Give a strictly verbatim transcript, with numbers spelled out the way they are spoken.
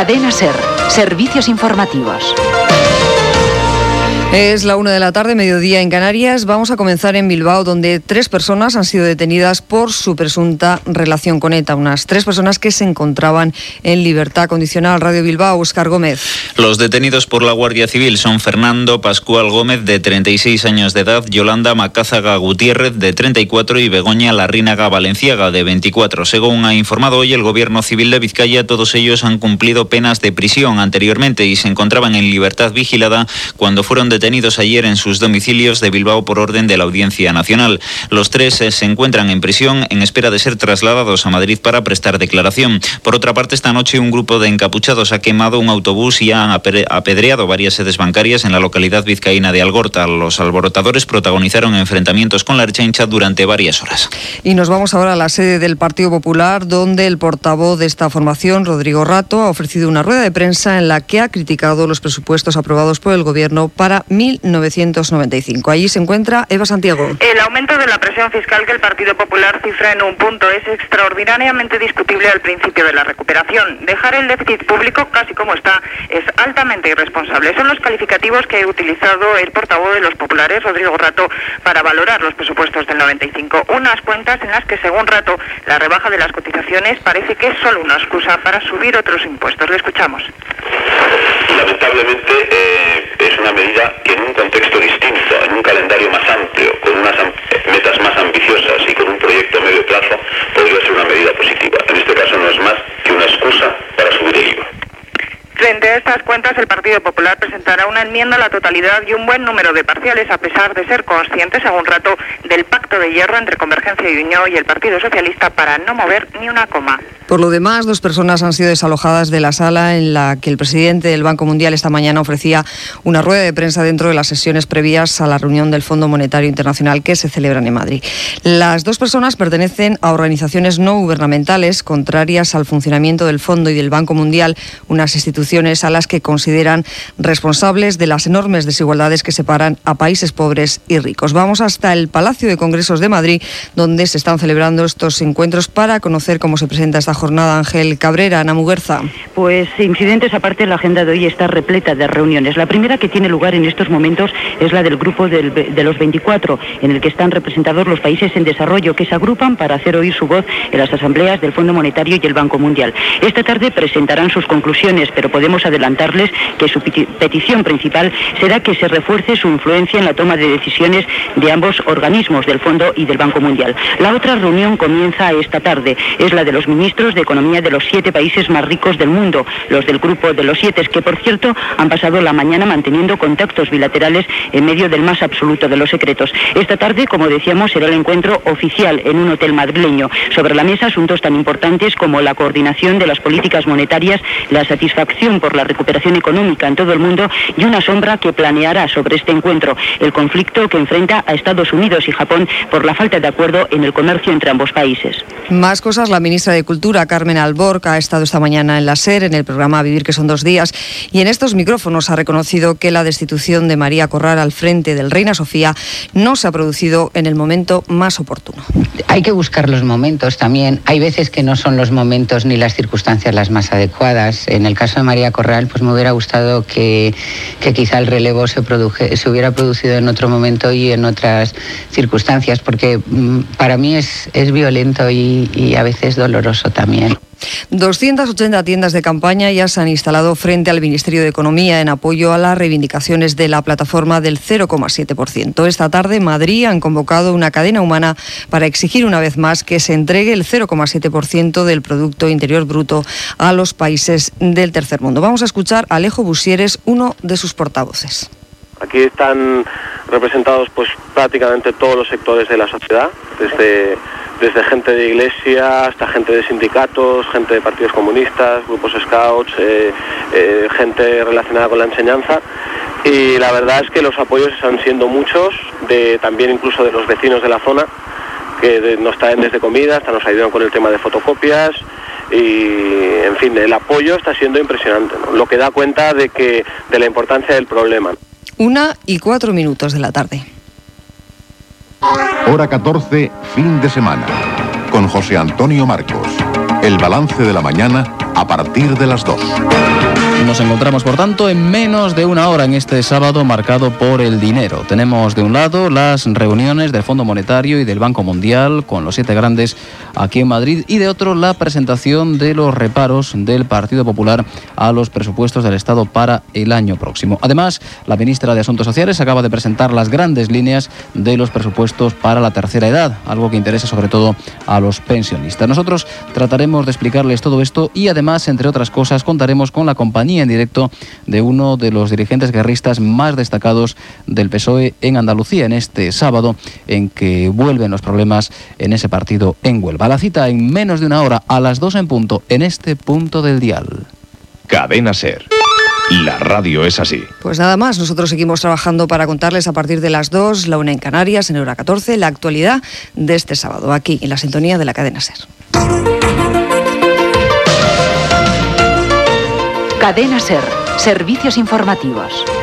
Cadena SER, servicios informativos. Es la una de la tarde, mediodía en Canarias. Vamos a comenzar en Bilbao, donde tres personas han sido detenidas por su presunta relación con ETA. Unas tres personas que se encontraban en libertad condicional. Radio Bilbao, Óscar Gómez. Los detenidos por la Guardia Civil son Fernando Pascual Gómez, de treinta y seis años de edad, Yolanda Macázaga Gutiérrez, de treinta y cuatro, y Begoña Larrínaga Valenciaga, de veinticuatro. Según ha informado hoy el Gobierno Civil de Vizcaya, todos ellos han cumplido penas de prisión anteriormente y se encontraban en libertad vigilada cuando fueron detenidos detenidos ayer en sus domicilios de Bilbao por orden de la Audiencia Nacional. Los tres eh, se encuentran en prisión en espera de ser trasladados a Madrid para prestar declaración. Por otra parte, esta noche un grupo de encapuchados ha quemado un autobús y ha apedreado varias sedes bancarias en la localidad vizcaína de Algorta. Los alborotadores protagonizaron enfrentamientos con la Ertzaintza durante varias horas. Y nos vamos ahora a la sede del Partido Popular, donde el portavoz de esta formación, Rodrigo Rato, ha ofrecido una rueda de prensa en la que ha criticado los presupuestos aprobados por el Gobierno para mil novecientos noventa y cinco. Allí se encuentra Eva Santiago. El aumento de la presión fiscal que el Partido Popular cifra en un punto es extraordinariamente discutible al principio de la recuperación. Dejar el déficit público casi como está es altamente irresponsable. Son los calificativos que ha utilizado el portavoz de los populares, Rodrigo Rato, para valorar los presupuestos del noventa y cinco. Unas cuentas en las que, según Rato, la rebaja de las cotizaciones parece que es solo una excusa para subir otros impuestos. Le escuchamos. Lamentablemente eh, es una medida que en un contexto distinto, en un calendario más amplio, con unas metas más ambiciosas y con un proyecto a medio plazo, podría ser una medida positiva. En este caso no es más que una excusa para subir el I V A. Frente a estas cuentas, el Partido Popular presentará una enmienda a la totalidad y un buen número de parciales, a pesar de ser consciente, según Rato, del pacto de hierro entre Convergencia y Unió y el Partido Socialista para no mover ni una coma. Por lo demás, dos personas han sido desalojadas de la sala en la que el presidente del Banco Mundial esta mañana ofrecía una rueda de prensa dentro de las sesiones previas a la reunión del Fondo Monetario Internacional que se celebran en Madrid. Las dos personas pertenecen a organizaciones no gubernamentales contrarias al funcionamiento del Fondo y del Banco Mundial, unas instituciones a las que consideran responsables de las enormes desigualdades que separan a países pobres y ricos. Vamos hasta el Palacio de Congresos de Madrid, donde se están celebrando estos encuentros para conocer cómo se presenta esta jornada. Ángel Cabrera, Ana Muguerza. Pues incidentes aparte, la agenda de hoy está repleta de reuniones. La primera que tiene lugar en estos momentos es la del grupo del, de los veinticuatro, en el que están representados los países en desarrollo, que se agrupan para hacer oír su voz en las asambleas del Fondo Monetario y el Banco Mundial. Esta tarde presentarán sus conclusiones, pero podemos adelantarles que su petición principal será que se refuerce su influencia en la toma de decisiones de ambos organismos, del Fondo y del Banco Mundial. La otra reunión comienza esta tarde. Es la de los ministros de Economía de los siete países más ricos del mundo, los del grupo de los siete, que por cierto han pasado la mañana manteniendo contactos bilaterales en medio del más absoluto de los secretos. Esta tarde, como decíamos, será el encuentro oficial en un hotel madrileño. Sobre la mesa asuntos tan importantes como la coordinación de las políticas monetarias, la satisfacción por la recuperación económica en todo el mundo y una sombra que planeará sobre este encuentro, el conflicto que enfrenta a Estados Unidos y Japón por la falta de acuerdo en el comercio entre ambos países. Más cosas. La ministra de Cultura, Carmen Alborch, ha estado esta mañana en la SER, en el programa Vivir, que son dos días, y en estos micrófonos ha reconocido que la destitución de María Corral al frente del Reina Sofía no se ha producido en el momento más oportuno. Hay que buscar los momentos también. Hay veces que no son los momentos ni las circunstancias las más adecuadas. En el caso de María Corral, pues me hubiera gustado que, que quizá el relevo se, produje, se hubiera producido en otro momento y en otras circunstancias, porque mm, para mí es, es violento y, y a veces doloroso también. doscientas ochenta tiendas de campaña ya se han instalado frente al Ministerio de Economía en apoyo a las reivindicaciones de la plataforma del cero coma siete por ciento. Esta tarde, en Madrid, han convocado una cadena humana para exigir una vez más que se entregue el cero coma siete por ciento del Producto Interior Bruto a los países del tercer mundo. Vamos a escuchar a Alejo Busieres, uno de sus portavoces. Aquí están representados pues prácticamente todos los sectores de la sociedad, desde, desde gente de iglesia hasta gente de sindicatos, gente de partidos comunistas, grupos scouts, eh, eh, gente relacionada con la enseñanza. Y la verdad es que los apoyos están siendo muchos, de, también incluso de los vecinos de la zona, que de, nos traen desde comida, hasta nos ayudan con el tema de fotocopias. Y, en fin, el apoyo está siendo impresionante, ¿no? Lo que da cuenta de que de la importancia del problema. Una y cuatro minutos de la tarde. Hora catorce, fin de semana, con José Antonio Marcos. El balance de la mañana a partir de las dos. Nos encontramos, por tanto, en menos de una hora en este sábado marcado por el dinero. Tenemos de un lado las reuniones del Fondo Monetario y del Banco Mundial con los siete grandes aquí en Madrid, y de otro la presentación de los reparos del Partido Popular a los presupuestos del Estado para el año próximo. Además, la ministra de Asuntos Sociales acaba de presentar las grandes líneas de los presupuestos para la tercera edad, algo que interesa sobre todo a los pensionistas. Nosotros trataremos de explicarles todo esto y además, entre otras cosas, contaremos con la compañía en directo de uno de los dirigentes guerristas más destacados del P S O E en Andalucía en este sábado, en que vuelven los problemas en ese partido en Huelva. La cita en menos de una hora, a las dos en punto, en este punto del dial. Cadena SER. La radio es así. Pues nada más, nosotros seguimos trabajando para contarles a partir de las dos, la una en Canarias, en Hora catorce, la actualidad de este sábado, aquí en la sintonía de la cadena SER. Cadena SER, servicios informativos.